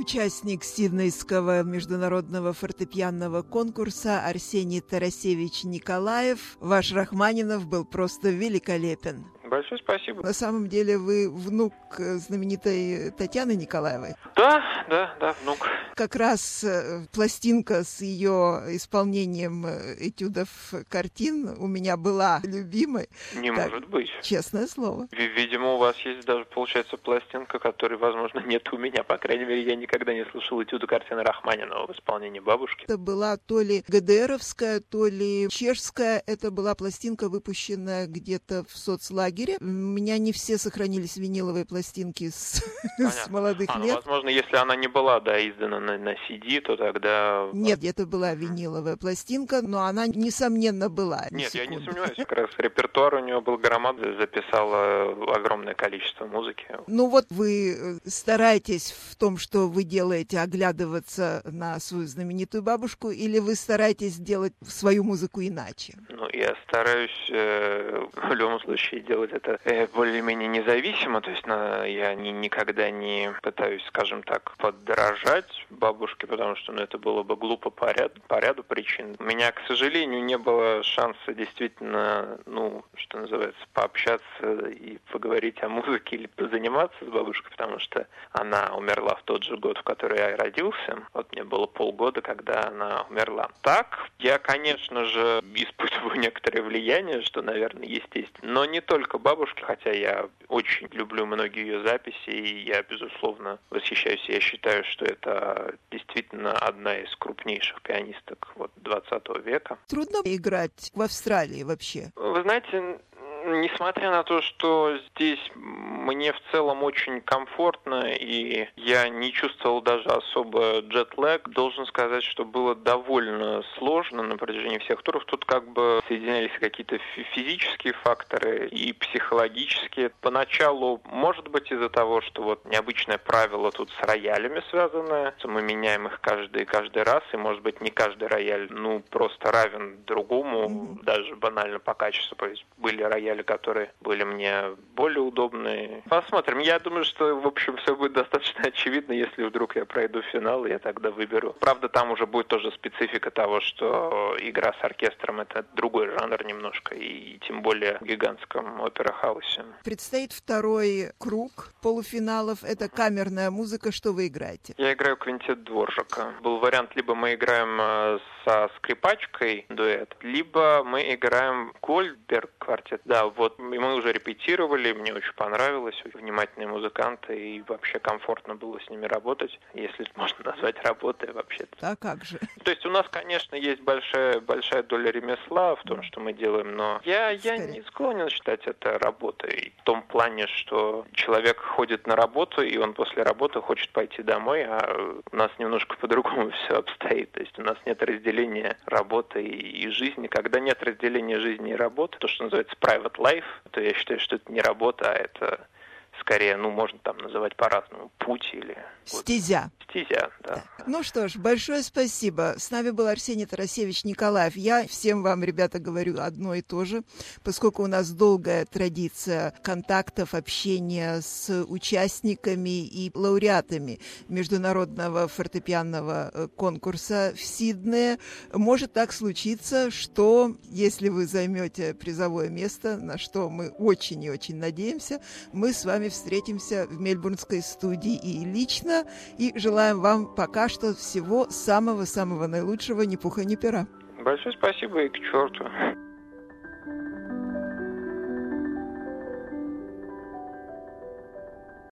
Участник Сиднейского международного фортепианного конкурса Арсений Тарасевич Николаев. Ваш Рахманинов был просто великолепен. Большое спасибо. На самом деле вы внук знаменитой Татьяны Николаевой? Да, внук. Как раз пластинка с ее исполнением этюдов картин у меня была любимой. Не может быть. Честное слово. Видимо, у вас есть даже, получается, пластинка, которой, возможно, нет у меня. По крайней мере, я никогда не слышал этюды картины Рахманинова в исполнении бабушки. Это была то ли ГДРовская, то ли чешская. Это была пластинка, выпущенная где-то в соцлагере. У меня не все сохранились виниловые пластинки с молодых лет. Возможно, если она не была, издана на CD, то тогда... Нет, это была виниловая пластинка, но она, несомненно, была. Нет, я не сомневаюсь, как раз репертуар у него был громадный, записала огромное количество музыки. Ну вот вы стараетесь в том, что вы делаете, оглядываться на свою знаменитую бабушку, или вы стараетесь делать свою музыку иначе? Я стараюсь в любом случае делать это более-менее независимо, то есть я никогда не пытаюсь, скажем так, подражать бабушке, потому что это было бы глупо по ряду причин. У меня, к сожалению, не было шанса действительно, что называется, пообщаться и поговорить о музыке или позаниматься с бабушкой, потому что она умерла в тот же год, в который я родился. Мне было полгода, когда она умерла. Так, я, конечно же, испытываю некоторое влияние, что, наверное, естественно. Но не только бабушки, хотя я очень люблю многие ее записи, и я, безусловно, восхищаюсь. Я считаю, что это действительно одна из крупнейших пианисток 20 века. Трудно играть в Австралии вообще? Вы знаете, несмотря на то, что здесь мне в целом очень комфортно, и я не чувствовал даже особо джетлэг, должен сказать, что было довольно сложно на протяжении всех туров. Тут соединялись какие-то физические факторы и психологические. Поначалу, может быть, из-за того, что необычное правило тут с роялями связано, что мы меняем их каждый раз, и, может быть, не каждый рояль, просто равен другому, даже банально по качеству. То есть были рояли, которые были мне более удобные. Посмотрим. Я думаю, что, в общем, все будет достаточно очевидно, если вдруг я пройду финал, я тогда выберу. Правда, там уже будет тоже специфика того, что игра с оркестром — это другой жанр немножко, и тем более в гигантском опера-хаусе. Предстоит второй круг полуфиналов. Это камерная музыка. Что вы играете? Я играю квинтет Дворжака. Был вариант, либо мы играем со скрипачкой дуэт, либо мы играем Гольдберг квартет. И мы уже репетировали, мне очень понравилось, внимательные музыканты, и вообще комфортно было с ними работать, если можно назвать работой вообще-то. А как же? То есть у нас, конечно, есть большая доля ремесла в том, что мы делаем, но я не склонен считать это работой. В том плане, что человек ходит на работу, и он после работы хочет пойти домой, а у нас немножко по-другому все обстоит. То есть у нас нет разделения работы и жизни. Когда нет разделения жизни и работы, то, что называется private life, то я считаю, что это не работа, а это скорее, можно там называть по-разному, путь или... Стезя. Стезя, да. Ну что ж, большое спасибо. С нами был Арсений Тарасевич Николаев. Я всем вам, ребята, говорю одно и то же, поскольку у нас долгая традиция контактов, общения с участниками и лауреатами международного фортепианного конкурса в Сиднее. Может так случиться, что если вы займете призовое место, на что мы очень и очень надеемся, мы с вами встретимся в мельбурнской студии и лично, и желаем вам пока что всего самого-самого наилучшего, ни пуха, ни пера. Большое спасибо и к черту.